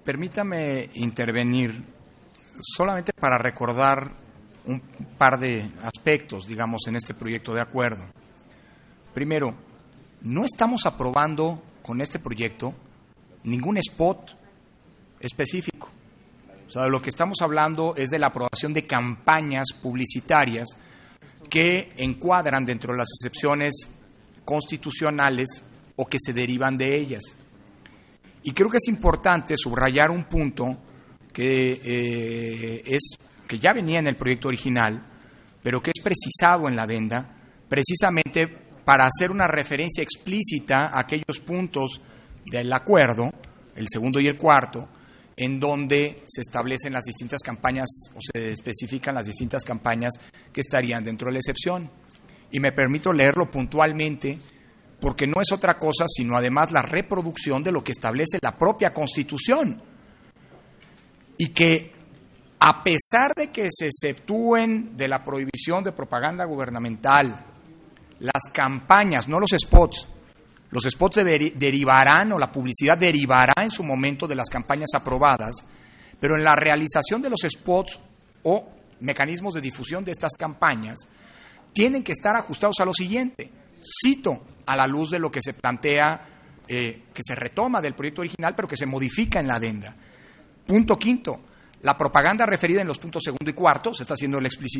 Permítame intervenir solamente para recordar un par de aspectos, digamos, en este proyecto de acuerdo. Primero, no estamos aprobando con este proyecto ningún spot específico. O sea, lo que estamos hablando es de la aprobación de campañas publicitarias que encuadran dentro de las excepciones constitucionales o que se derivan de ellas. Y creo que es importante subrayar un punto que ya venía en el proyecto original, pero que es precisado en la adenda, precisamente para hacer una referencia explícita a aquellos puntos del acuerdo, el segundo y el cuarto, en donde se establecen las distintas campañas o se especifican las distintas campañas que estarían dentro de la excepción. Y me permito leerlo puntualmente, porque no es otra cosa sino además la reproducción de lo que establece la propia Constitución. Y que a pesar de que se exceptúen de la prohibición de propaganda gubernamental las campañas, no los spots derivarán o la publicidad derivará en su momento de las campañas aprobadas, pero en la realización de los spots o mecanismos de difusión de estas campañas tienen que estar ajustados a lo siguiente. Cito a la luz de lo que se plantea, que se retoma del proyecto original, pero que se modifica en la adenda. Punto quinto, la propaganda referida en los puntos segundo y cuarto, se está haciendo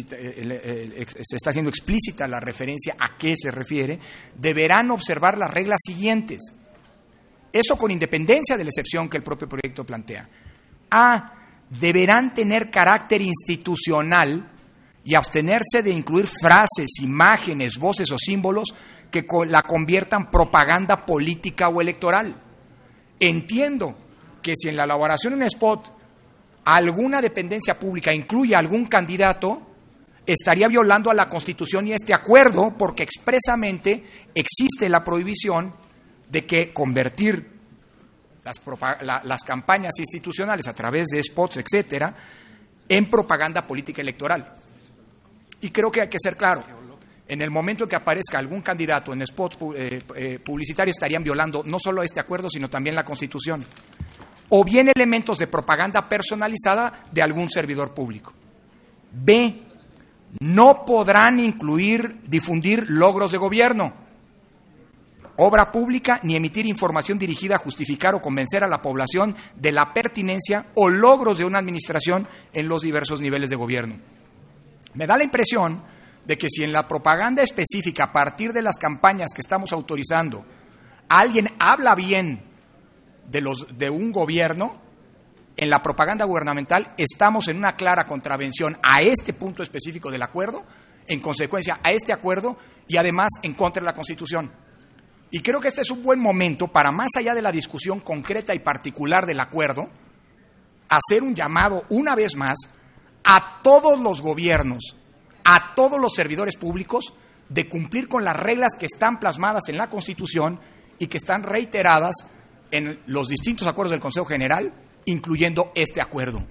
explícita la referencia a qué se refiere, deberán observar las reglas siguientes. Eso con independencia de la excepción que el propio proyecto plantea. A, deberán tener carácter institucional y abstenerse de incluir frases, imágenes, voces o símbolos que la conviertan propaganda política o electoral. Entiendo que si en la elaboración de un spot alguna dependencia pública incluye a algún candidato, estaría violando a la Constitución y este acuerdo, porque expresamente existe la prohibición de que convertir las campañas institucionales a través de spots, etcétera, en propaganda política electoral. Y creo que hay que ser claro. En el momento en que aparezca algún candidato en spots publicitarios, estarían violando no solo este acuerdo, sino también la Constitución. O bien elementos de propaganda personalizada de algún servidor público. B, no podrán difundir logros de gobierno, obra pública, ni emitir información dirigida a justificar o convencer a la población de la pertinencia o logros de una administración en los diversos niveles de gobierno. Me da la impresión de que si en la propaganda específica, a partir de las campañas que estamos autorizando, alguien habla bien de un gobierno, en la propaganda gubernamental estamos en una clara contravención a este punto específico del acuerdo, en consecuencia a este acuerdo y además en contra de la Constitución. Y creo que este es un buen momento para, más allá de la discusión concreta y particular del acuerdo, hacer un llamado una vez más a todos los gobiernos, a todos los servidores públicos, de cumplir con las reglas que están plasmadas en la Constitución y que están reiteradas en los distintos acuerdos del Consejo General, incluyendo este acuerdo.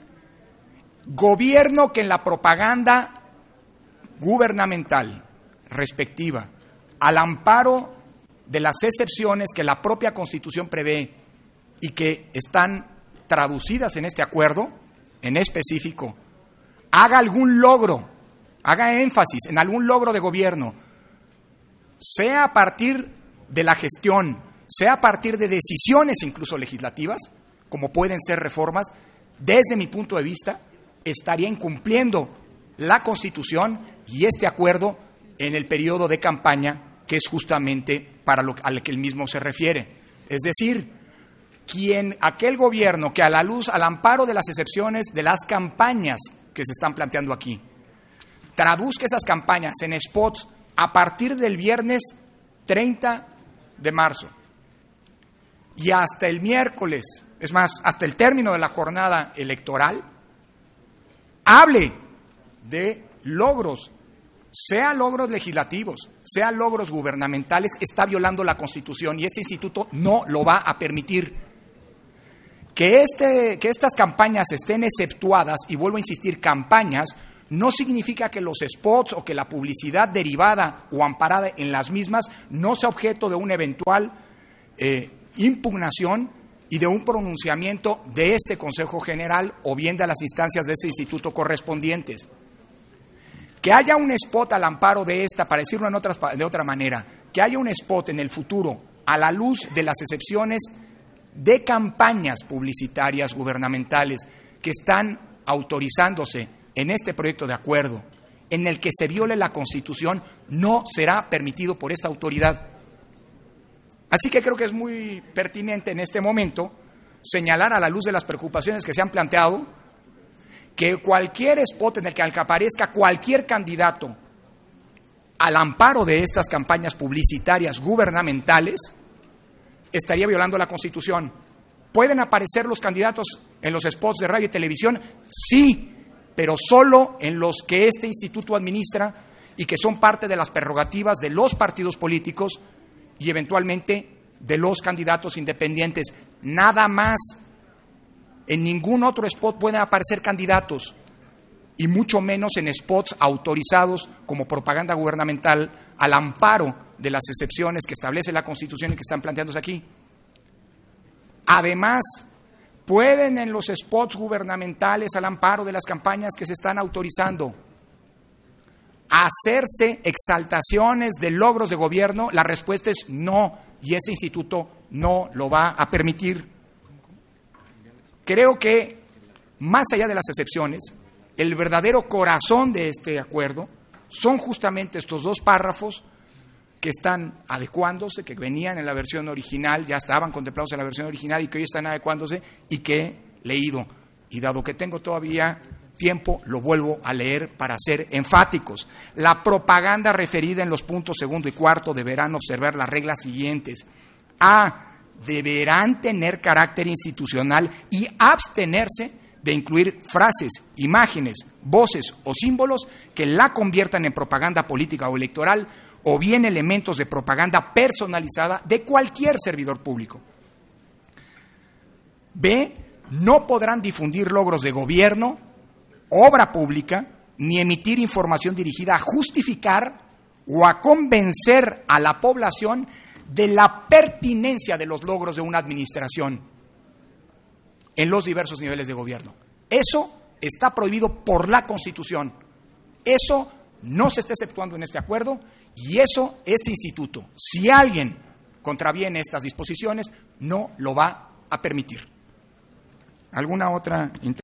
Gobierno que en la propaganda gubernamental respectiva, al amparo de las excepciones que la propia Constitución prevé y que están traducidas en este acuerdo, en específico, haga algún logro, haga énfasis en algún logro de gobierno, sea a partir de la gestión, sea a partir de decisiones incluso legislativas, como pueden ser reformas, desde mi punto de vista, estaría incumpliendo la Constitución y este acuerdo en el periodo de campaña, que es justamente al que el mismo se refiere. Es decir, aquel gobierno que al amparo de las excepciones de las campañas que se están planteando aquí, traduzca esas campañas en spots a partir del viernes 30 de marzo y hasta el miércoles, es más, hasta el término de la jornada electoral, hable de logros, sea logros legislativos, sea logros gubernamentales, está violando la Constitución y este instituto no lo va a permitir. Que estas campañas estén exceptuadas, y vuelvo a insistir, campañas, no significa que los spots o que la publicidad derivada o amparada en las mismas no sea objeto de una eventual impugnación y de un pronunciamiento de este Consejo General o bien de las instancias de este instituto correspondientes. Que haya un spot al amparo de esta, para decirlo de otra manera, que haya un spot en el futuro a la luz de las excepciones de campañas publicitarias gubernamentales que están autorizándose en este proyecto de acuerdo, en el que se viole la Constitución, no será permitido por esta autoridad. Así que creo que es muy pertinente en este momento señalar, a la luz de las preocupaciones que se han planteado, que cualquier spot en el que aparezca cualquier candidato al amparo de estas campañas publicitarias gubernamentales estaría violando la Constitución. ¿Pueden aparecer los candidatos en los spots de radio y televisión? Sí, pero solo en los que este instituto administra y que son parte de las prerrogativas de los partidos políticos y eventualmente de los candidatos independientes. Nada más. En ningún otro spot pueden aparecer candidatos, y mucho menos en spots autorizados como propaganda gubernamental al amparo de las excepciones que establece la Constitución y que están planteándose aquí. Además, pueden en los spots gubernamentales al amparo de las campañas que se están autorizando hacerse exaltaciones de logros de gobierno. La respuesta es no, y este instituto no lo va a permitir. Creo que, más allá de las excepciones, el verdadero corazón de este acuerdo son justamente estos dos párrafos que están adecuándose, que venían en la versión original, ya estaban contemplados en la versión original y que hoy están adecuándose y que he leído. Y dado que tengo todavía tiempo, lo vuelvo a leer para ser enfáticos. La propaganda referida en los puntos 2 y 4 deberán observar las reglas siguientes. A. Deberán tener carácter institucional y abstenerse de incluir frases, imágenes, voces o símbolos que la conviertan en propaganda política o electoral, o bien elementos de propaganda personalizada de cualquier servidor público. B. No podrán difundir logros de gobierno, obra pública, ni emitir información dirigida a justificar o a convencer a la población de la pertinencia de los logros de una administración en los diversos niveles de gobierno. Eso está prohibido por la Constitución. Eso no se está exceptuando en este acuerdo, y eso este instituto, si alguien contraviene estas disposiciones, no lo va a permitir. ¿Alguna otra intervención?